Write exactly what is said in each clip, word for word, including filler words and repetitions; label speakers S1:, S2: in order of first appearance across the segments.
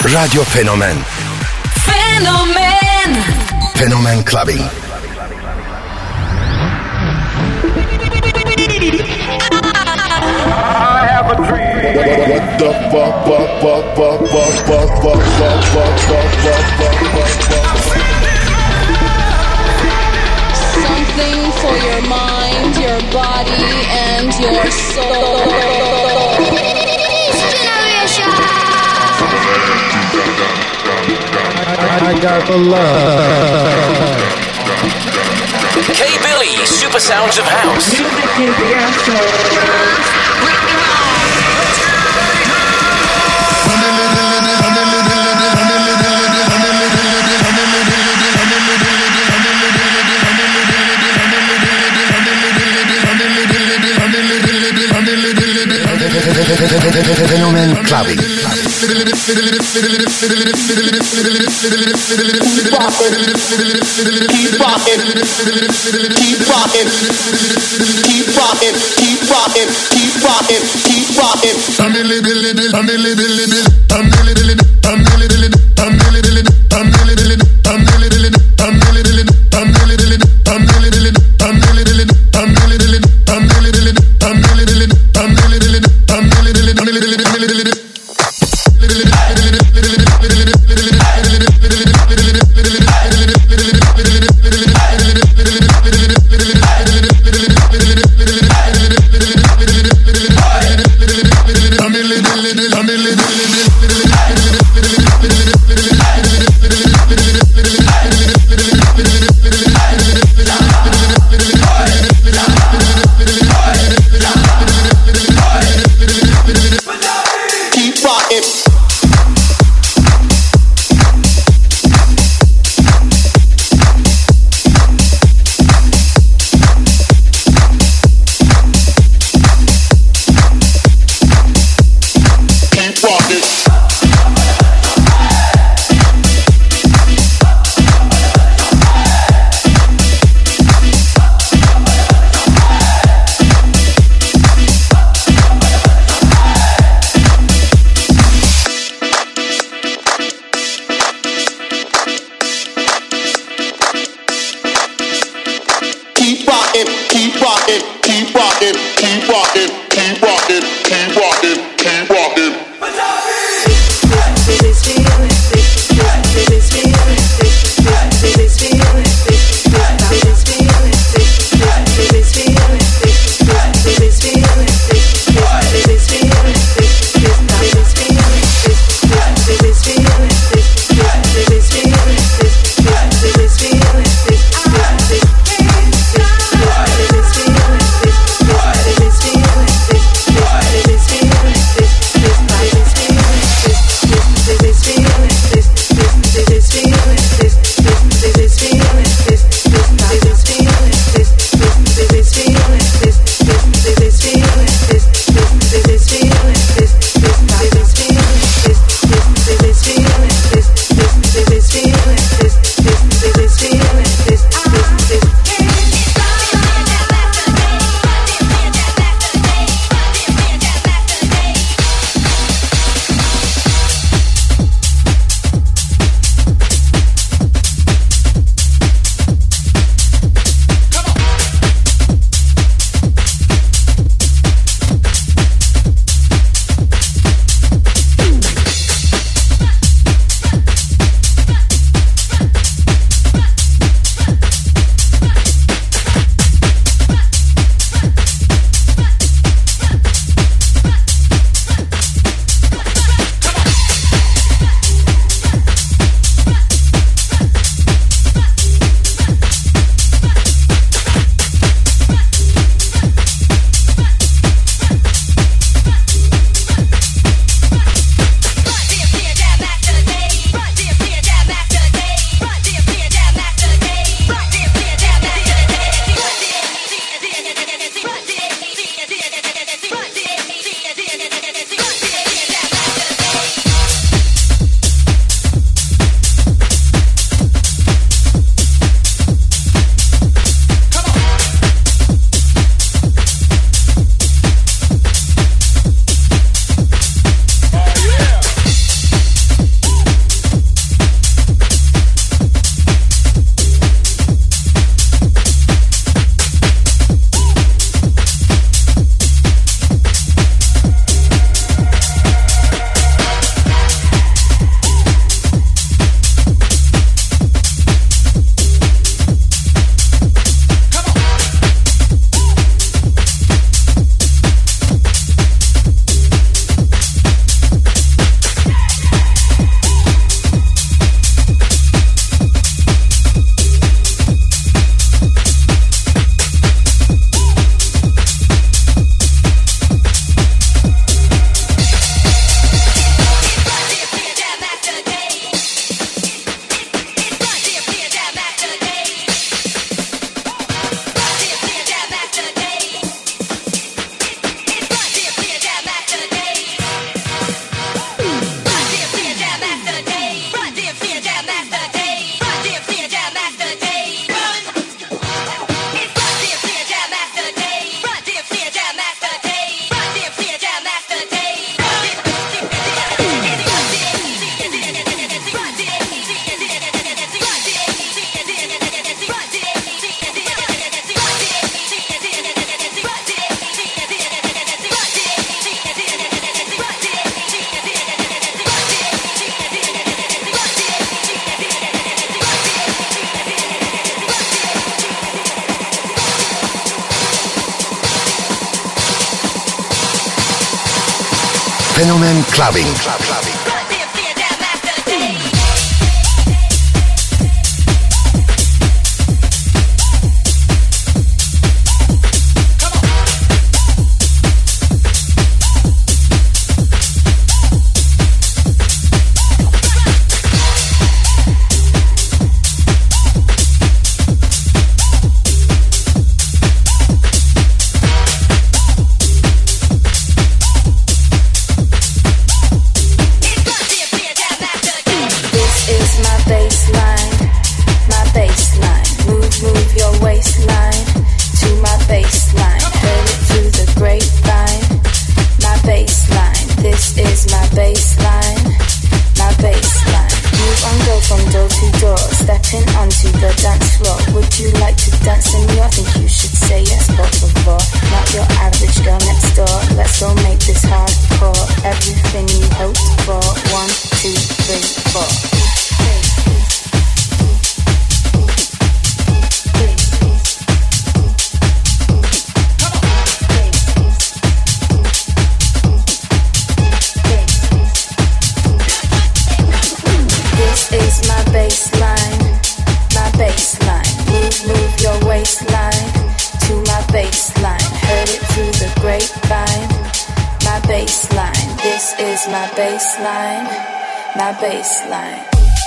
S1: Radio Fenomen.
S2: Fenomen.
S1: Fenomen Clubbing.
S3: I have a dream. What the fuck, fuck, fuck, fuck, fuck, fuck, fuck, fuck, fuck, fuck, fuck, fuck, fuck.
S4: Something for your mind, your body, and your soul.
S5: I got the love.
S6: K-Billy, Super Sounds of House.
S7: Music is the answer.
S1: Fenomen Clubbing.
S8: Keep rocking, keep rocking, keep rocking, keep rocking, keep rocking, keep rocking. I'm a little, little, I'm a little, little, I'm a little, little, I'm a little, little, I'm a little, little, I'm a little, little, I'm a little, little, I'm a little, little, I'm a little, little, I'm a little, little, I'm a little, little, I'm a little, little, I'm a little, little, I'm a little, little, I'm a little, little, I'm a little, little, I'm a little, little, I'm a little, little. Keep rocking, keep rocking, keep rocking, keep rocking, keep rocking.
S1: Fenomen Clubbing.
S2: Baseline.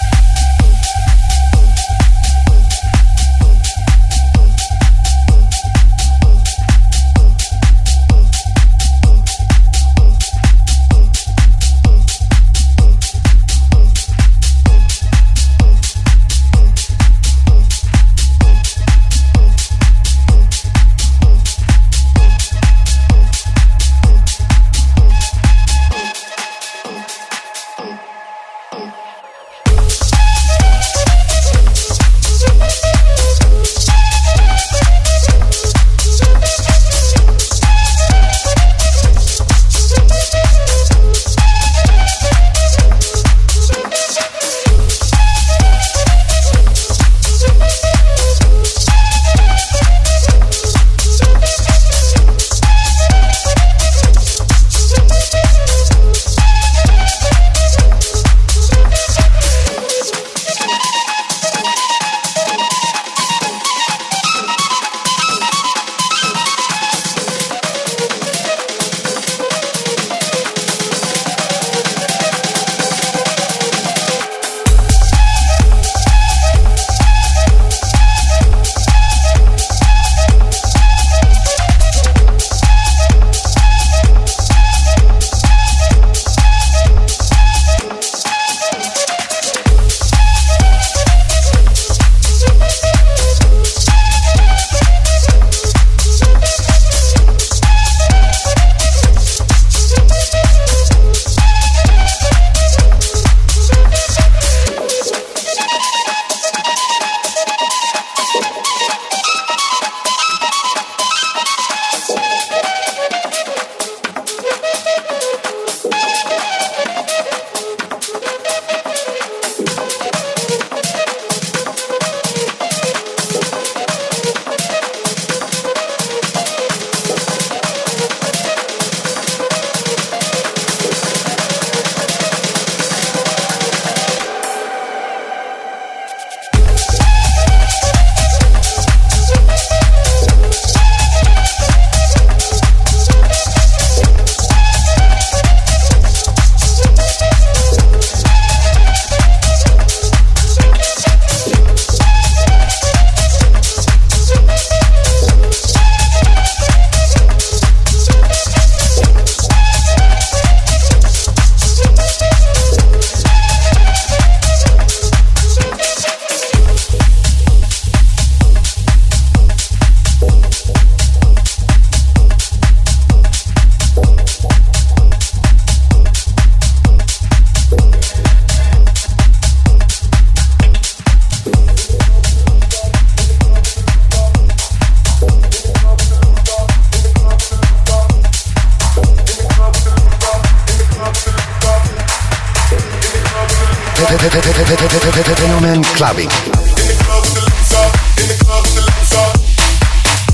S1: Fenomen Clubbing.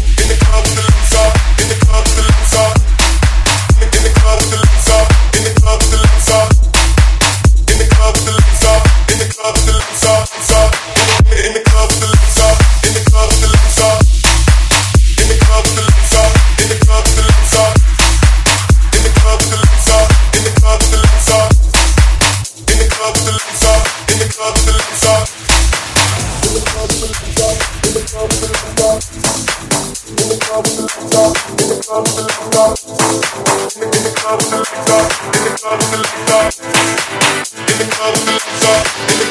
S8: In the club,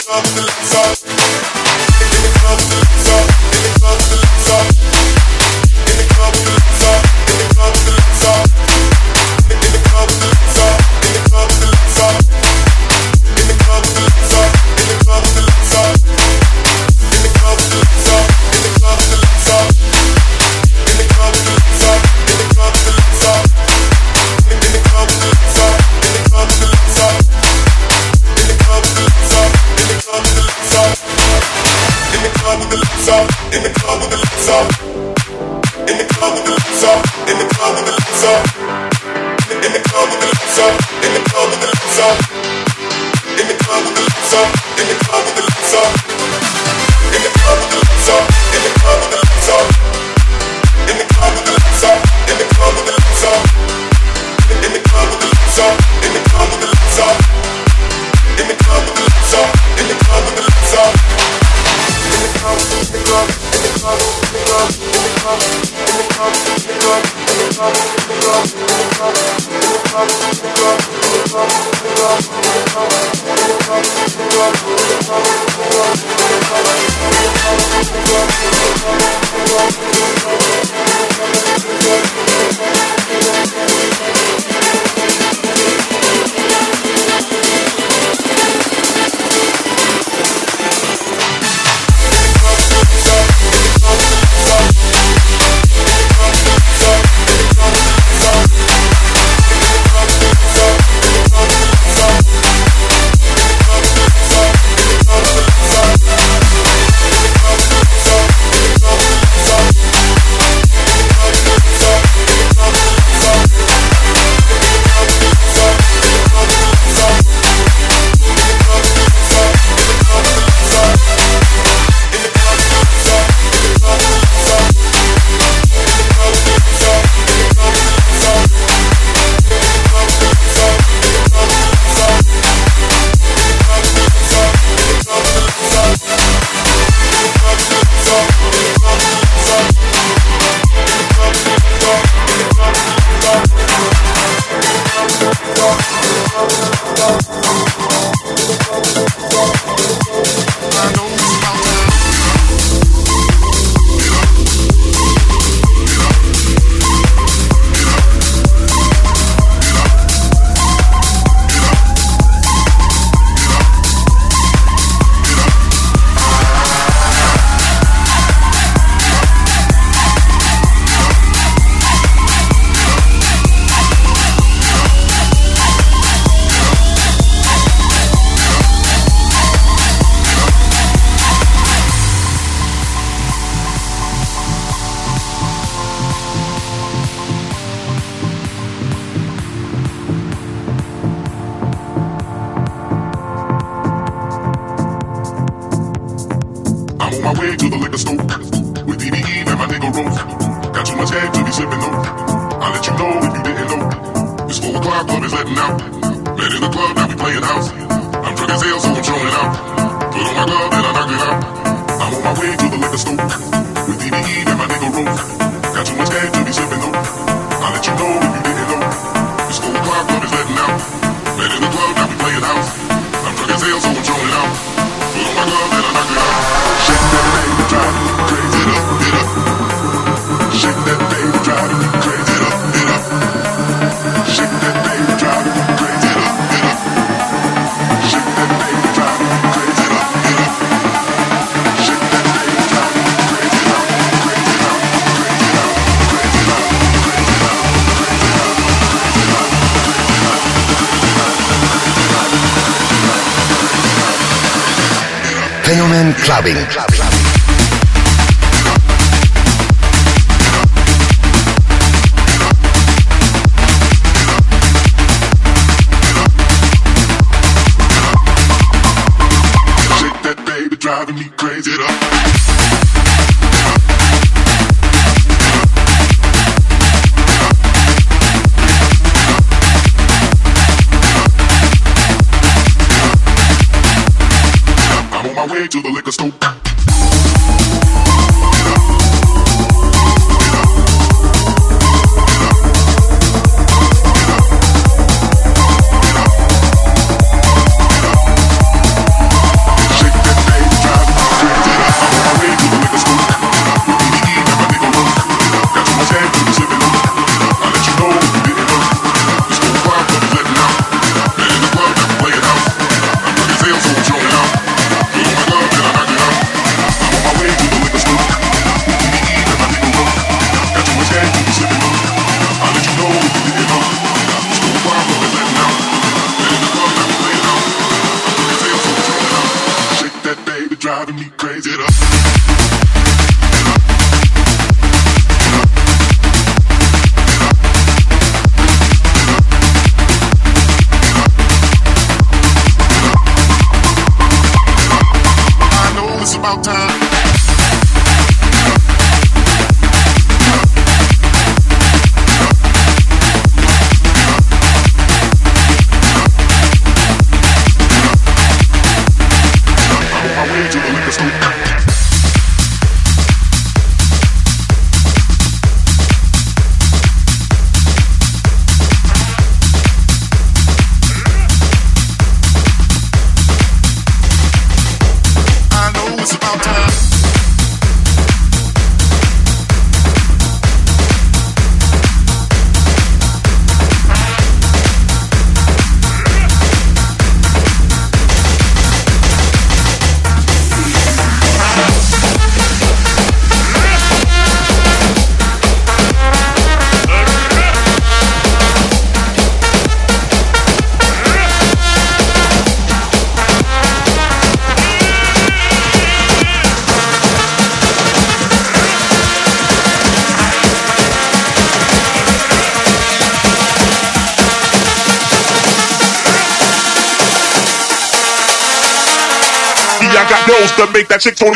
S1: Fenomen Clubbing.
S8: Driving me crazy up. I'm on my way to the liquor store. Shake
S3: driving me crazy. I know it's about time. I got those to make that chick phone.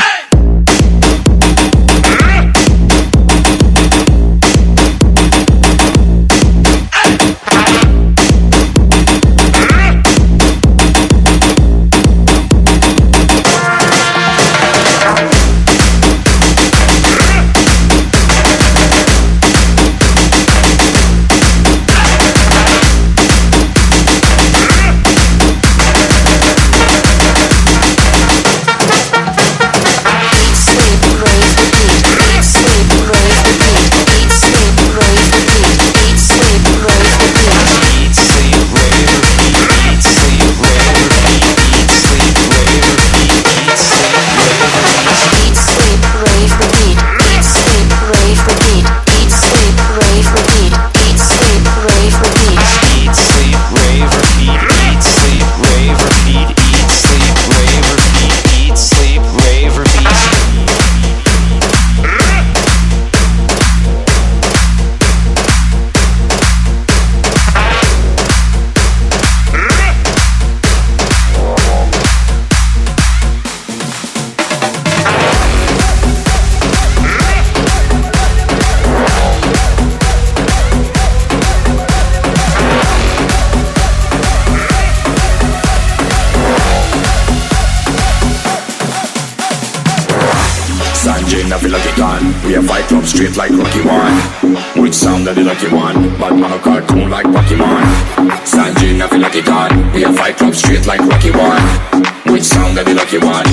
S2: I feel like it gone. We have fight club straight like Rocky One. Which sound that the lucky one? Bad man a cartoon like Pokemon. Sanjay, I feel like it gone. We have fight club straight like Rocky One. Which sound that the lucky one?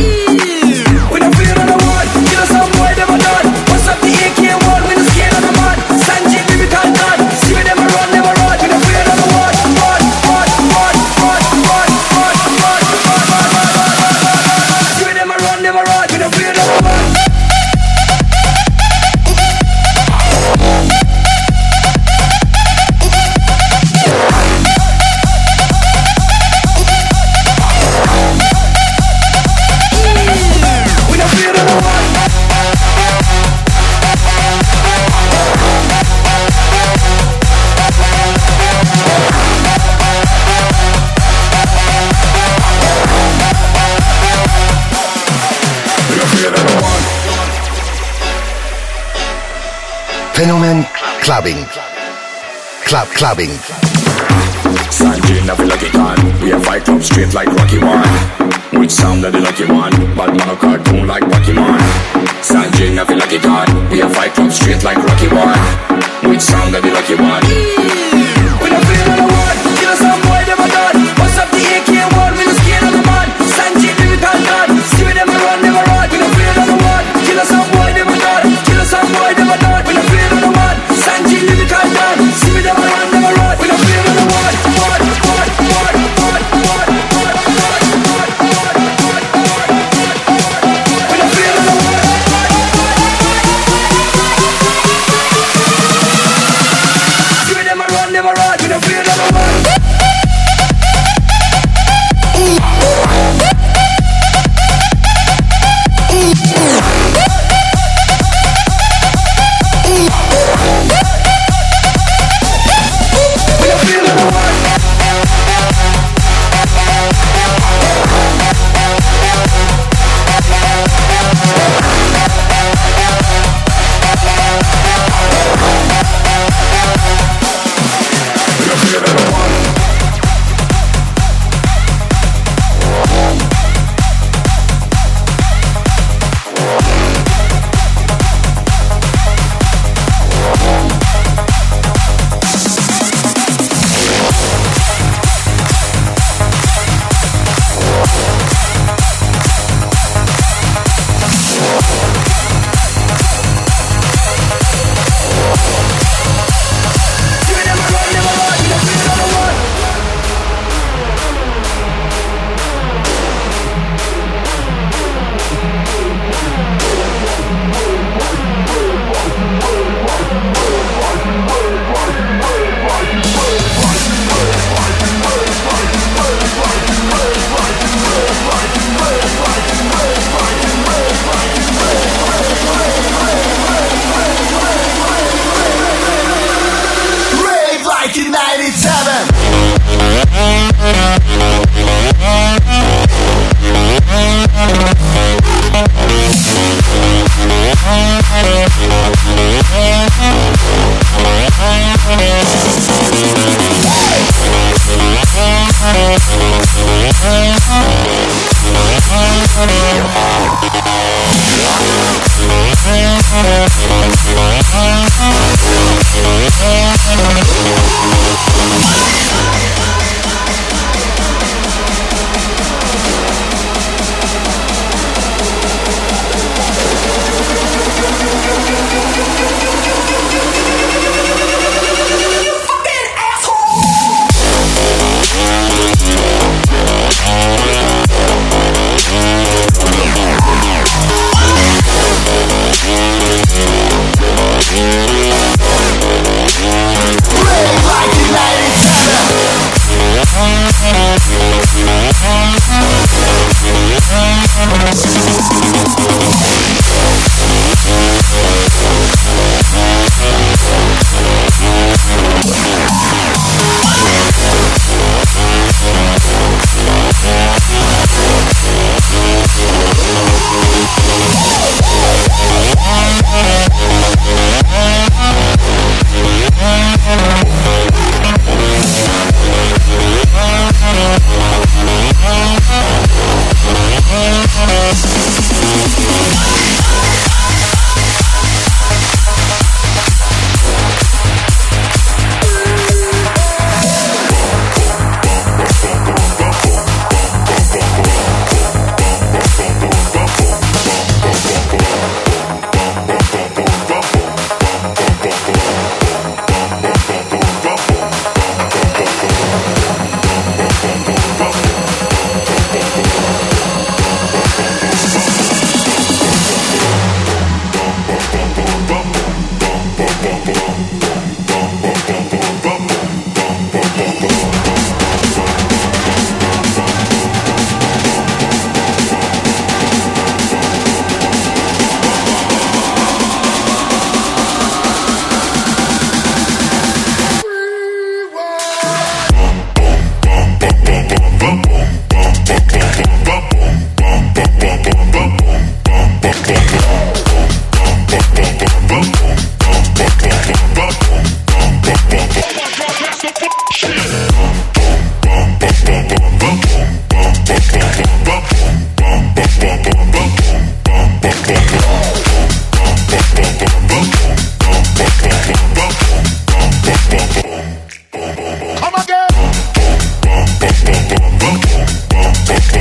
S9: We don't feel on the one. Kill us some boy never done. What's up the A K one? We don't scale on the man. Sanjay, we can't done. See me never run, never run. We don't feel on the one. Run, run, run, run, run, run, run, run, run, run. See me never run, never run. We don't feel on the one.
S1: Fenomen Clubbing. Club Clubbing.
S2: Sanjay, I feel like it gone. We have fight club straight like Rocky One. Which sound that the lucky one? Bad man a cartoon like Pokemon. Sanjay, I feel like it gone. We have fight club straight like Rocky One. Which sound that the lucky one?
S9: We don't feel on the one. Kill us some boy never done. What's up the A K one? We don't scale on the man. Sanjay, we can't done. See me never run, never run. We don't feel on the one. Kill us some boy never done. Kill us some boy never done. We don't feel on the one. Sanjay, we can't done. See me never run, never run. We don't feel on the one. One, one, one, one, one, one, one, one, one, one, one. We don't feel on the one. See me never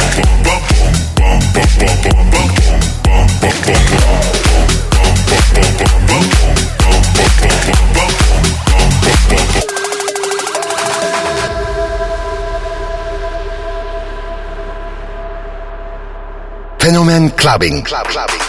S1: Fenomen Clubbing. Club, clubbing.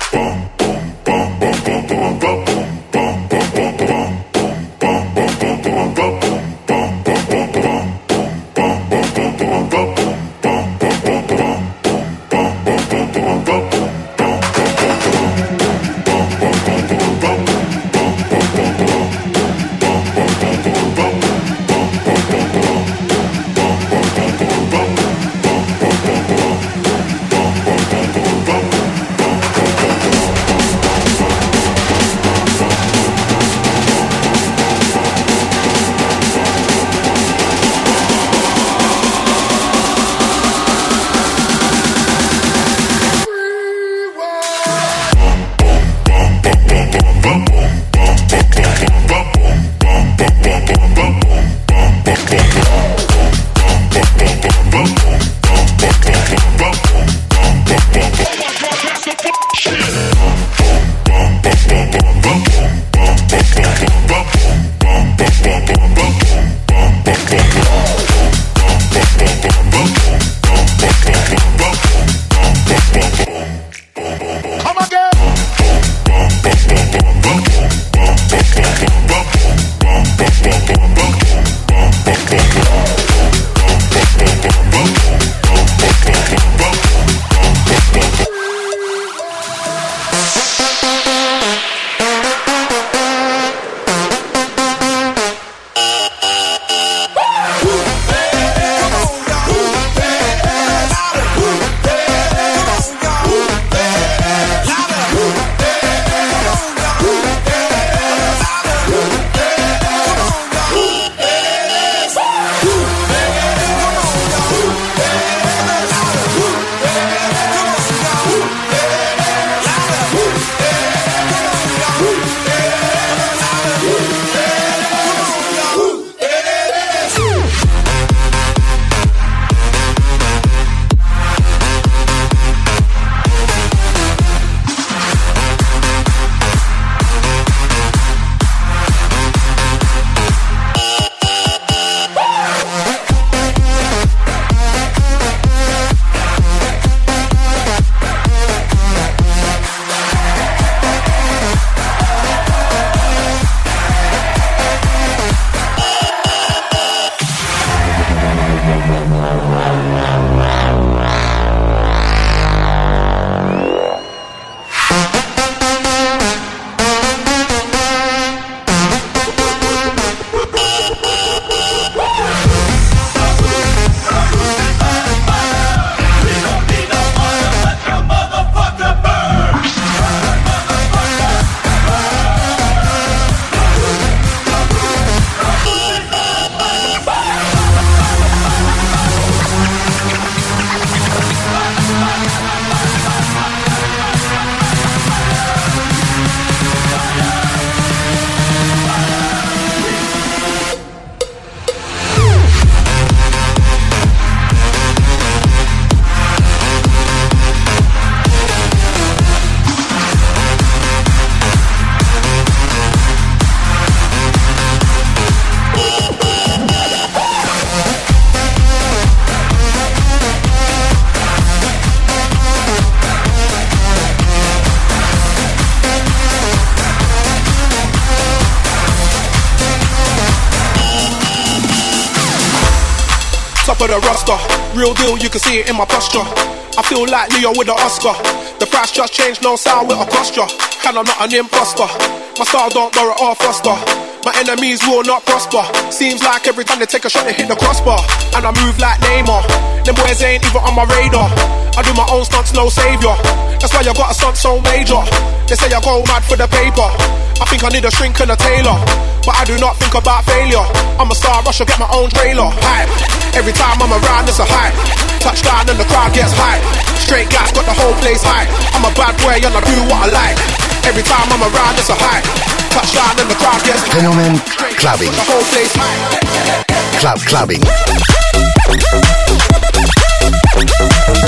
S10: Top of the roster, real deal, you can see it in my posture. I feel like Leo with the Oscar. The price just changed, no sound with a posture. And I'm not an imposter. My style don't borrow or foster. My enemies will not prosper. Seems like every time they take a shot they hit the crossbar. And I move like Neymar. Them boys ain't even on my radar. I do my own stunts, no savior. That's why I got a stunt so major. They say I go mad for the paper. I think I need a shrink and a tailor, but I do not think about failure. I'm a star, I should get my own trailer. Hype. Every time I'm around, it's a hype. Touchdown and the crowd gets hype. Straight gas, got the whole place hype. I'm a bad boy and I do what I like. Every time I'm around, it's a hype. Touchdown and the crowd gets hype.
S1: Fenomen Clubbing.
S10: The whole place hype.
S1: Club Clubbing.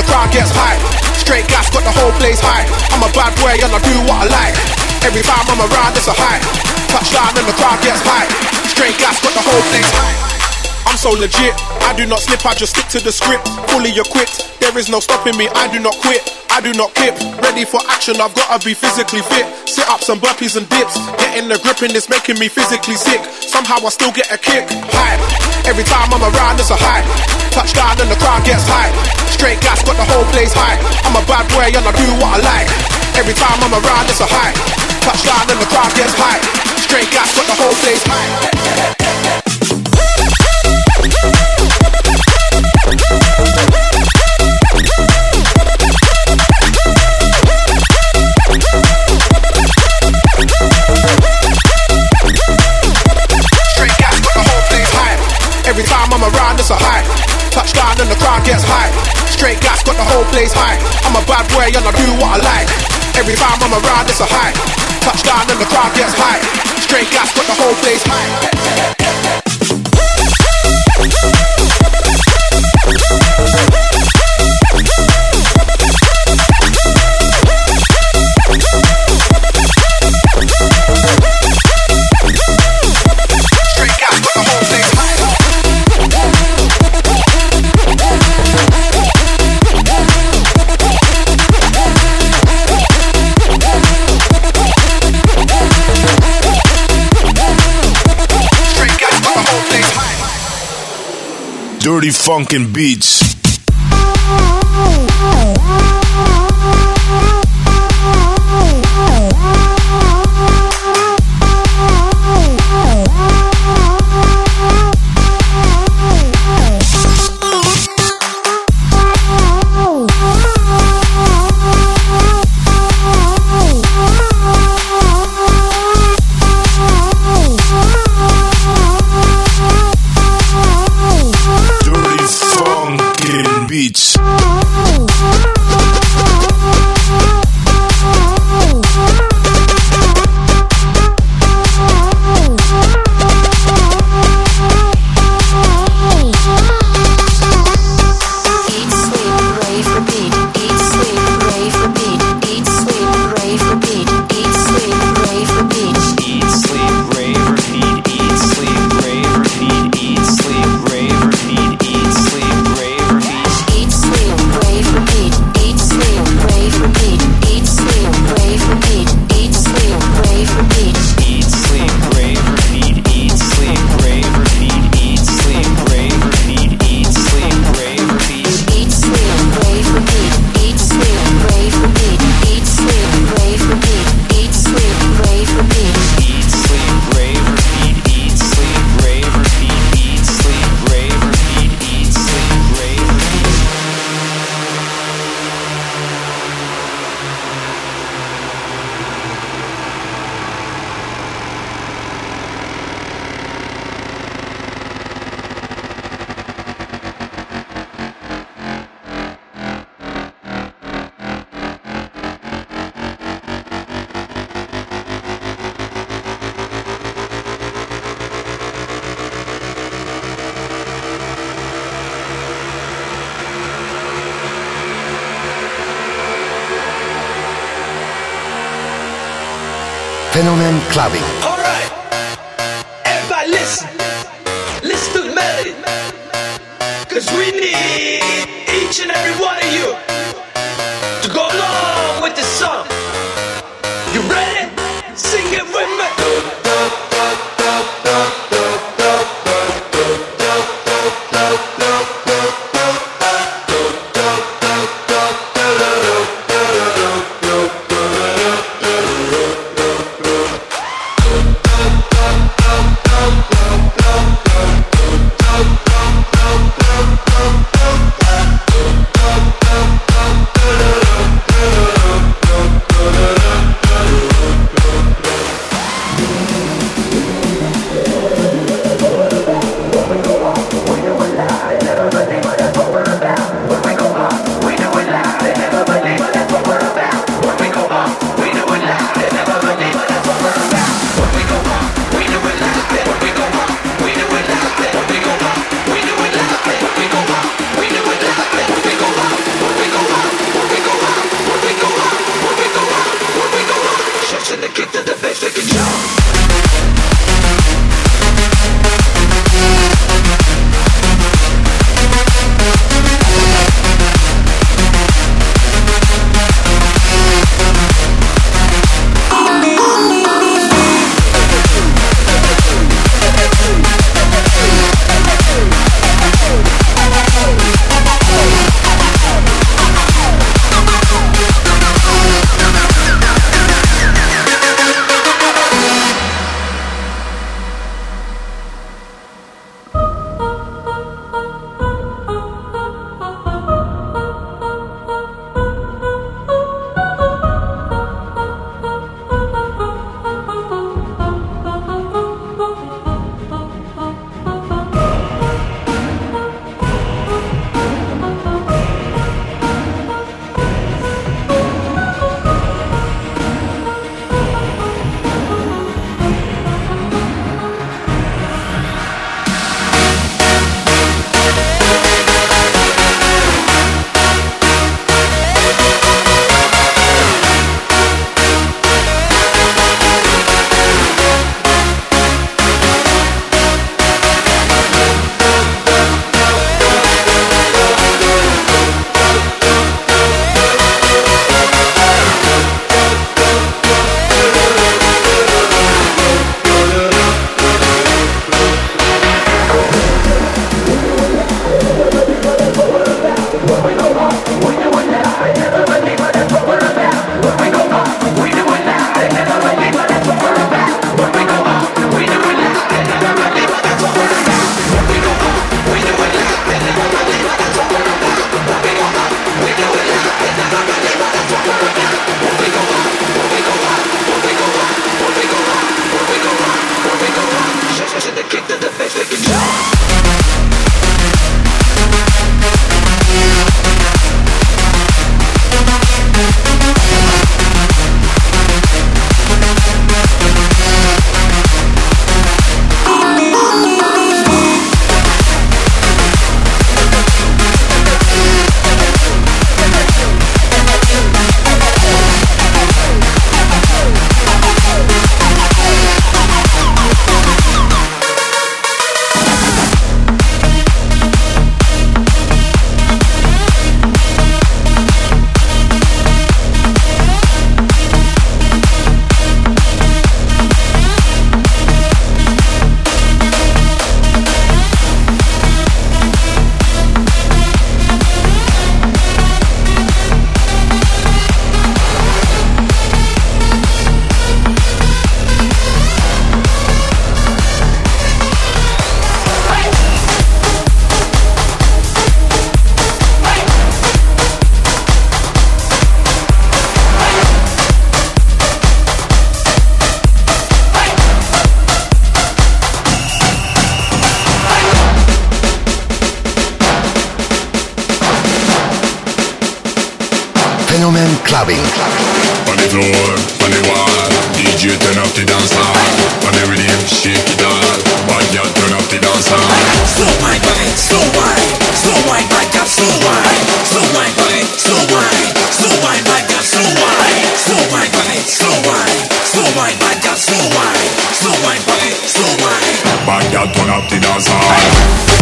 S10: the crowd gets high. Straight gas, got the whole place high. I'm a bad boy and I do what I like. Every time I'm around, it's a high. Touchdown and the crowd gets high. Straight gas, got the whole place high. I'm so legit, I do not slip, I just stick to the script. Fully equipped, there is no stopping me, I do not quit, I do not kip. Ready for action, I've gotta be physically fit. Sit-ups and burpees and dips, getting the grip and it's making me physically sick. Somehow I still get a kick, high. Every time I'm around, it's a high. Touchdown and the crowd gets high. Straight gas, got the whole place high. I'm a bad boy and I do what I like. Every time I'm around, it's a high. Touchdown and the crowd gets high. Straight gas, got the whole place high. Every time I'm around, it's a high. Touchdown and the crowd gets high. Straight gas, got the whole place high. I'm a bad boy and I do what I like. Every time I'm around, it's a high. Touchdown and the crowd gets high. Straight gas, got the whole place high.
S3: Dirty funkin' beats. Beats.
S1: Fenomen Clubbing.
S9: Alright, everybody listen, listen to the melody, cause we need each and every one of you to go along with the song. You ready? Sing it with me.
S8: Up,
S1: Fenomen Clubbing.
S2: On the floor, on the wall, D J turn up the dance hall. On the rhythm, shake it all. Bad girl turn up the dance hall.
S9: Slow wine, wine, slow wine, slow wine, bad girl, slow wine, slow wine, wine, slow wine, slow wine, bad girl, slow wine, slow wine, wine, slow wine, slow wine, bad girl, slow wine, slow wine, wine, slow wine.
S2: Bad girl turn up the dance hall.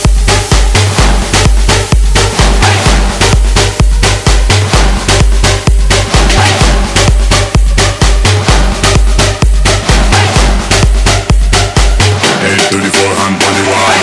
S2: To the forehand on the wall.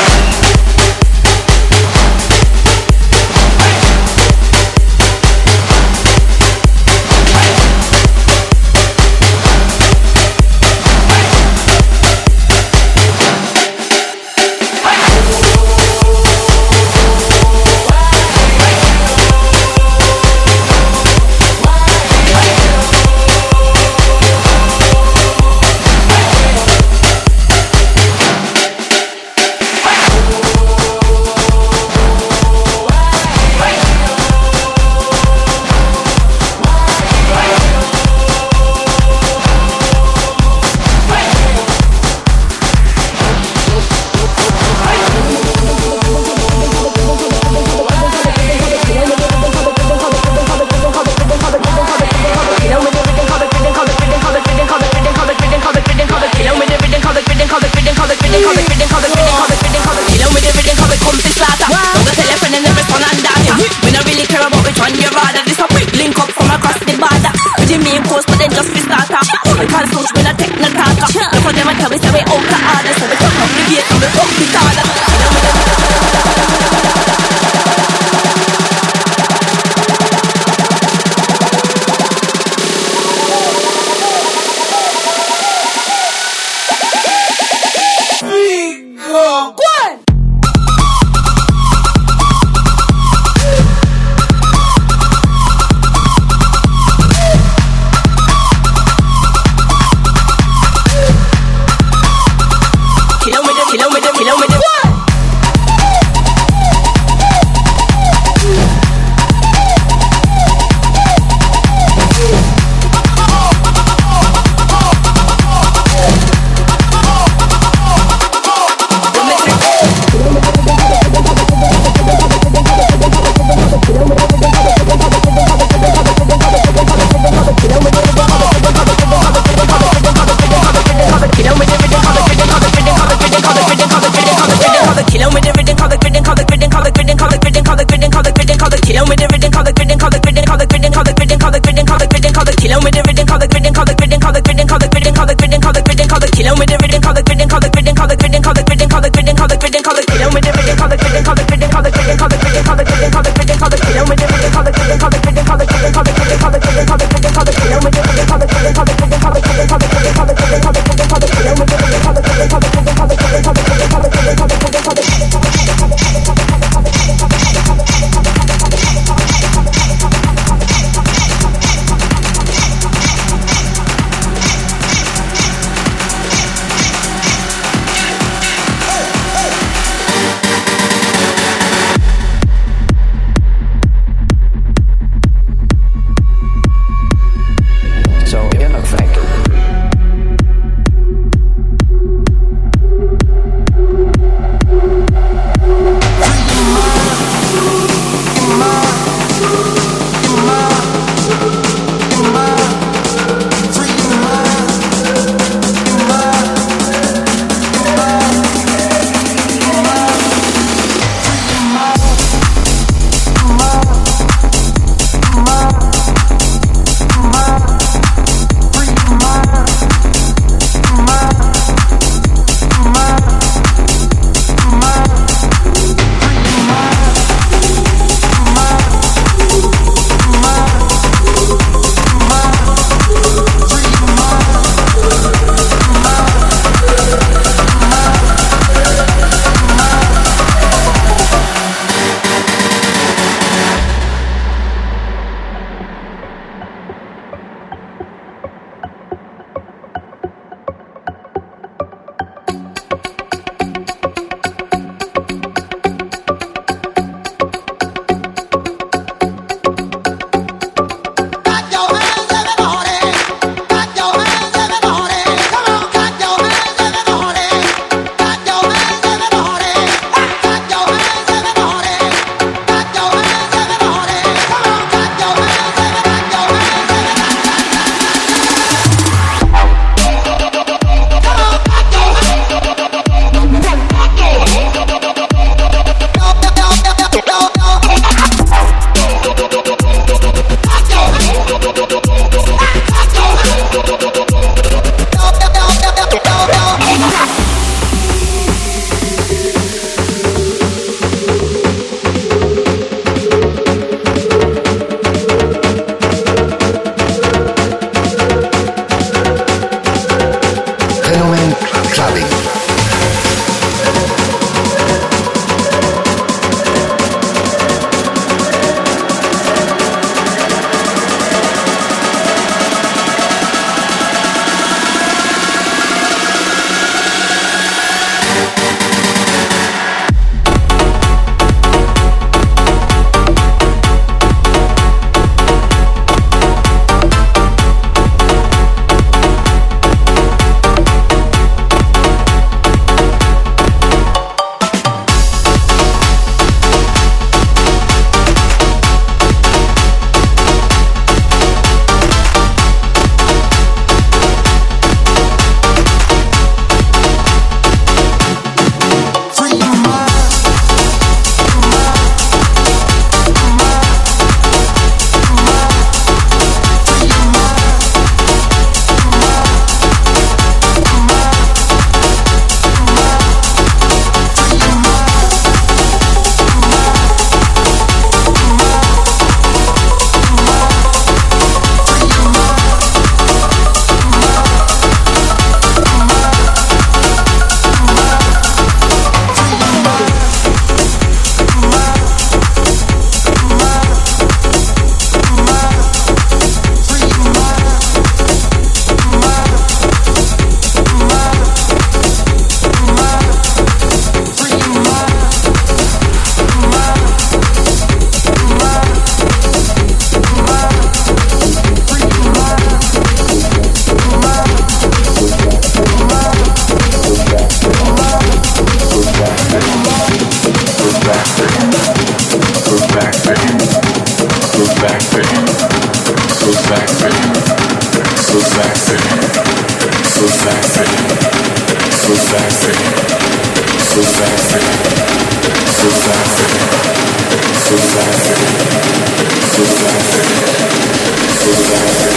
S2: sexy, so sexy, so sexy, so sexy, so sexy, so sexy, so sexy, so sexy,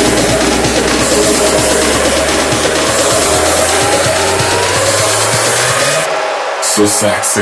S2: so sexy.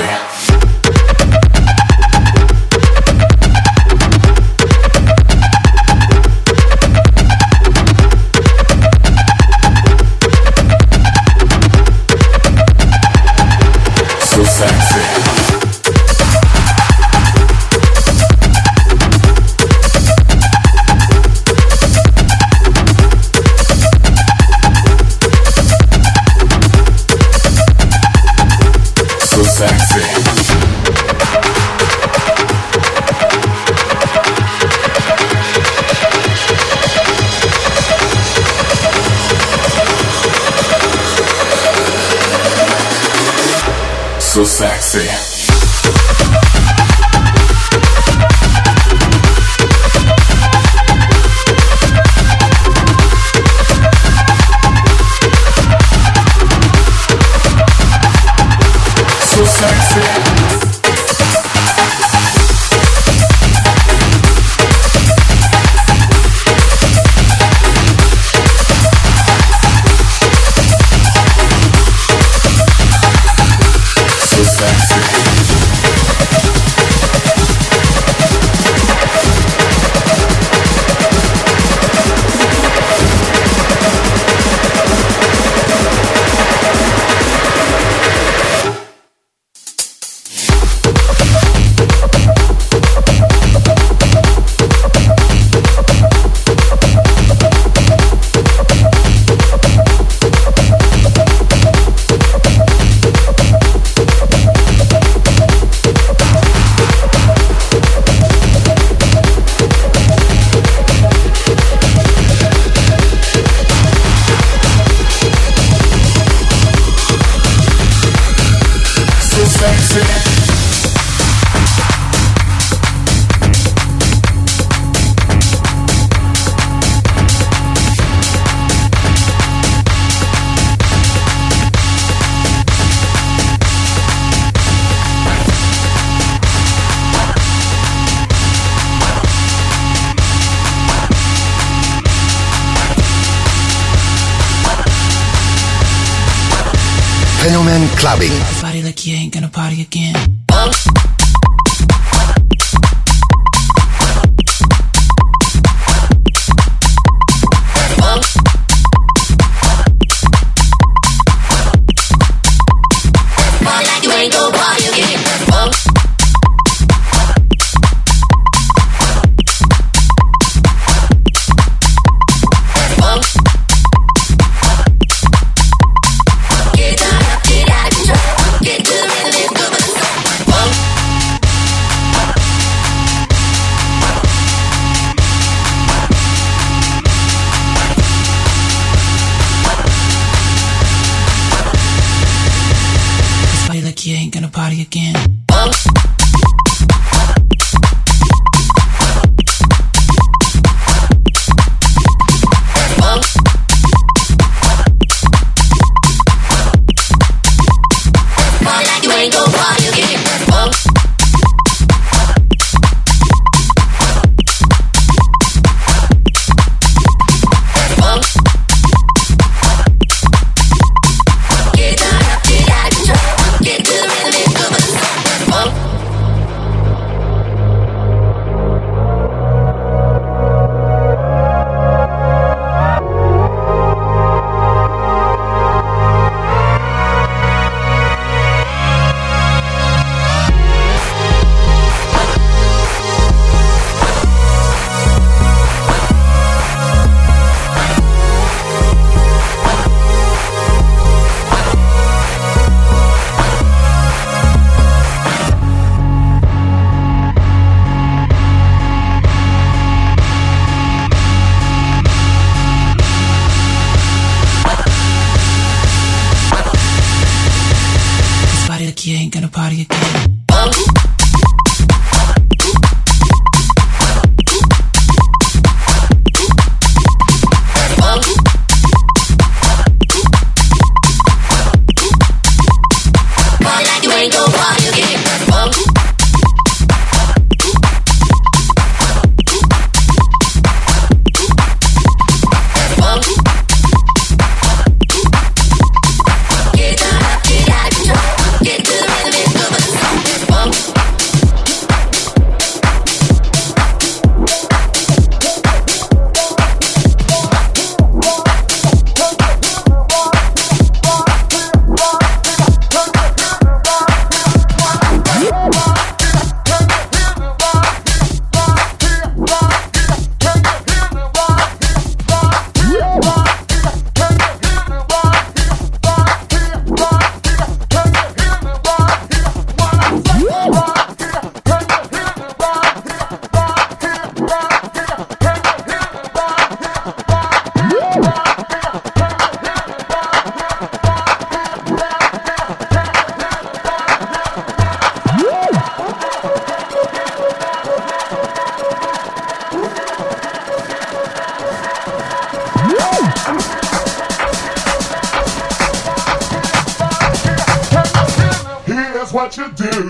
S2: So sexy. So sexy.
S1: Fenomen Clubbing.
S11: Party like you ain't gonna party again. You ain't gonna party again.
S8: Get to the rhythm and go.
S3: Here's what you do.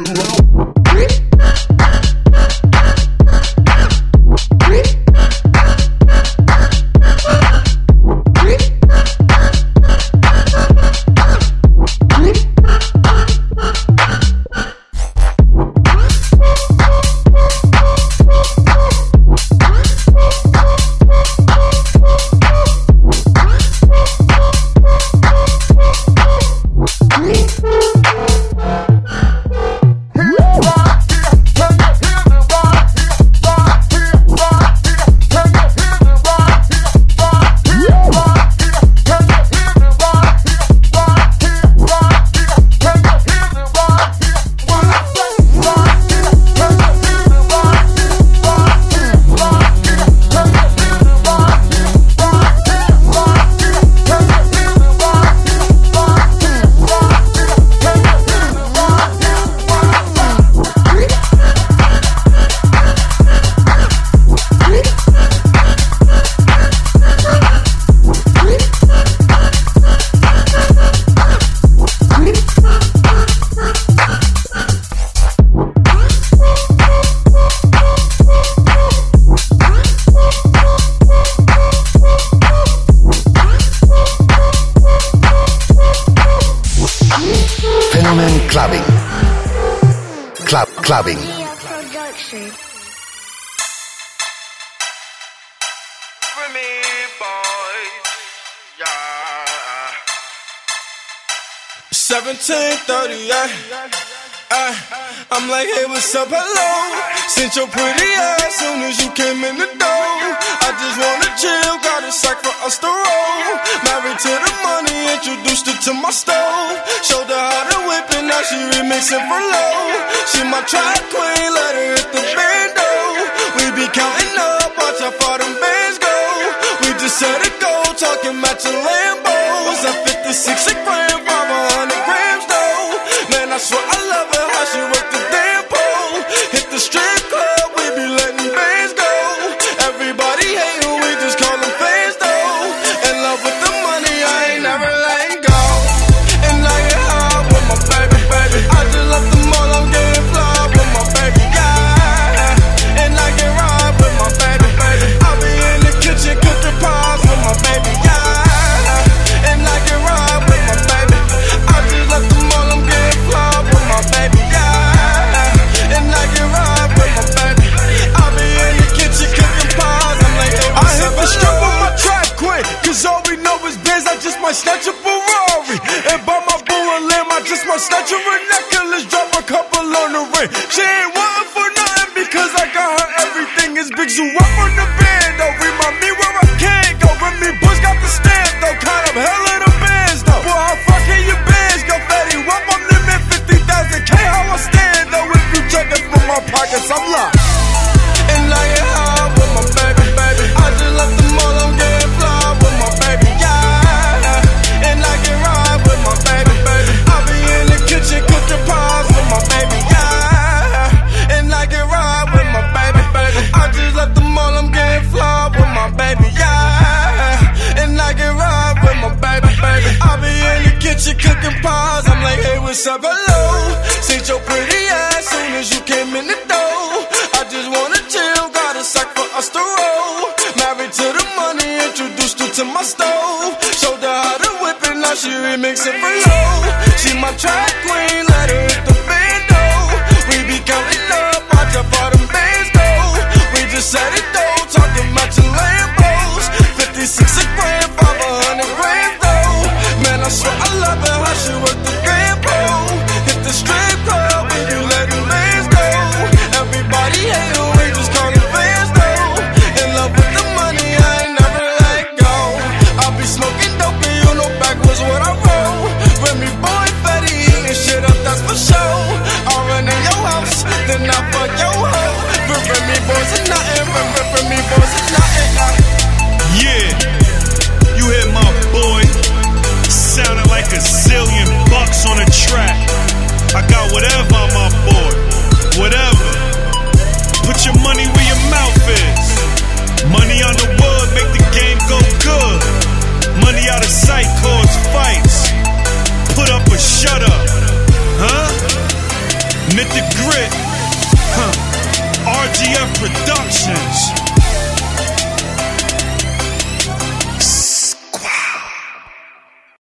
S1: Clubbing. Club clubbing.
S12: seventeen thirty-eight. Uh, I'm like, hey, what's up, hello? Sent your pretty ass soon as you came in the door. I just wanna chill, got a sack for us to roll. Married to the money, introduced her to my stove. Showed her how to whip it, now she remixing for low. She my track queen, let her hit the bando. We be counting up, watch how far them bands go. We just set it go, talking matching Lambos. At fifty-six a gram, five hundred grams though. Man, I swear I love her, how she work the damn pole. Hit the strip club, we be letting bands go. Everybody hate who we just call them fans though. In love with the money, I ain't never letting go. And I get high with my baby, baby. I just left the mall, I'm getting fly with my baby, yeah. And I get ride with my baby, baby. I be in the kitchen cooking pies with my baby, yeah. And I get ride with my baby. I just left the mall, I'm getting fly with my baby, yeah. And I get ride with my baby. I be in the kitchen cooking pies. I'm like, hey, I hit the strip on my track queen, cause all we know is biz. I just might snatch a Ferrari and buy my boo a limb. I just might snatch her a necklace, drop a couple on the ring. She ain't wantin' for nothing because I got her everything. Is big zoo up on the band though. Remind me where I can't go. Remy Bush got the stamp though. Kind of hell of the bands though. Boy, how fucking your bands go fatty up. I'm limit fifty thousand K. How I stand though. If you check it from my pockets, I'm locked. And I get high with my baby, baby. I just left the mall, I'm getting fly with my baby, yeah. And I get ride with my baby, baby. I be in the kitchen cooking pies with my baby, yeah. And I get ride with my baby, baby. I just left the mall, I'm getting fly with my baby, yeah. And I get ride with my baby, baby. I be in the kitchen cooking pies. I'm like, hey, what's up, hello? Seen your pretty ass soon as you came in the door. I just wanna chill, got a sack for us to roll. Married to the money, introduced her to my stove. Showed her how to whip it, now she remixing for low. She my track queen, let her hit the bando. We be counting up, watch how far them bands go. We just set it though, talking matching Lambos. fifty-six a gram, five hundred grams though. Man, I swear I love her, how she work the grand pole. Hit the strip club, we be letting bands go. Everybody hate who we just call them fans though. In love with the money, I ain't never let go. I be smoking dope and you know backwards what I roll. Remy boy fatty, eating shit up, that's for sure.
S13: with the grit. Huh. R G F Productions.